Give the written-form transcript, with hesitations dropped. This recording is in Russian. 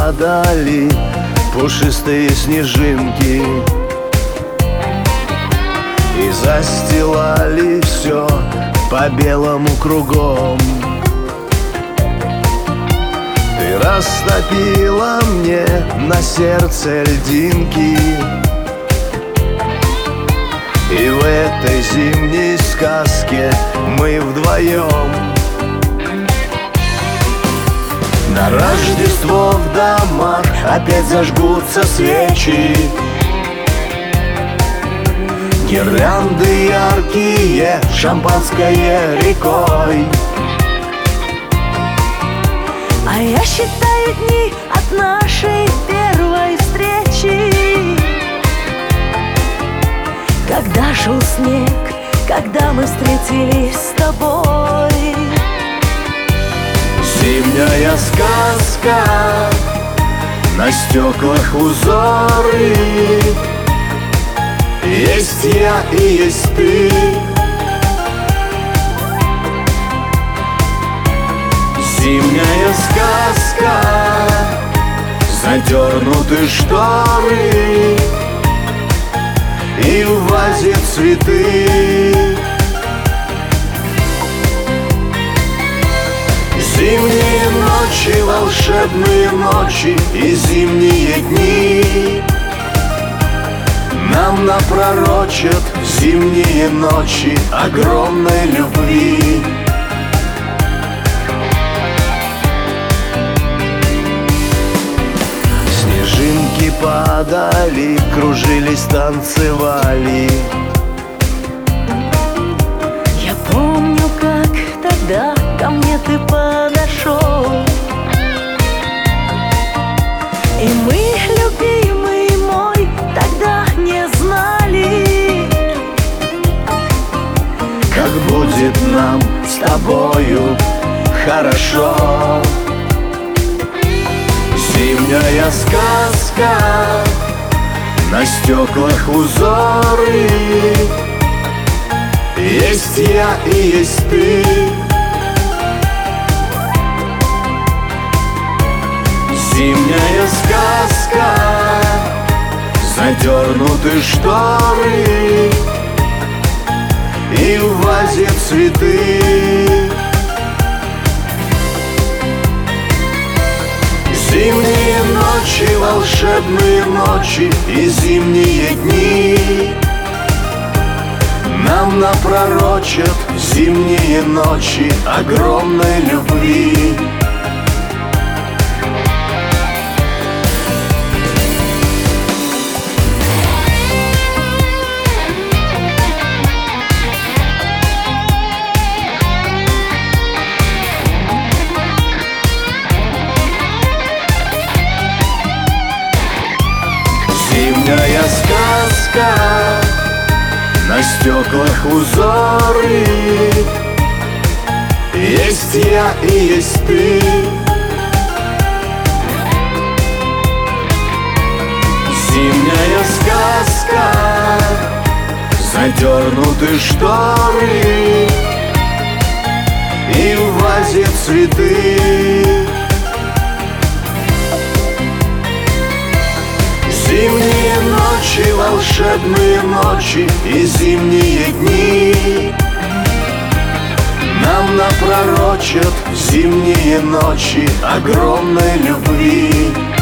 падали пушистые снежинки и застилали все по белому кругом. Ты растопила мне на сердце льдинки, и в этой зимней сказке мы вдвоем. На Рождество в домах опять зажгутся свечи, гирлянды яркие, шампанское рекой. А я считаю дни от нашей первой встречи, когда шел снег, когда мы встретились с тобой. Зимняя сказка, на стеклах узоры, есть я и есть ты. Зимняя сказка, задернуты шторы и в вазе цветы. Зимние ночи, волшебные ночи и зимние дни нам напророчат зимние ночи огромной любви. Снежинки падали, кружились, танцевали. Я помню, как тогда ко мне ты подошел, и мы, любимый мой, тогда не знали, как будет нам с тобою хорошо. Зимняя сказка, на стеклах узоры, есть я и есть ты. Зимняя сказка, задернуты шторы и в вазе цветы. Зимние ночи, волшебные ночи и зимние дни нам напророчат зимние ночи огромной любви. Зимняя сказка, на стеклах узоры, есть я и есть ты. Зимняя сказка, задернуты шторы и в вазе цветы. Зимние ночи, волшебные ночи и зимние дни нам напророчат зимние ночи огромной любви.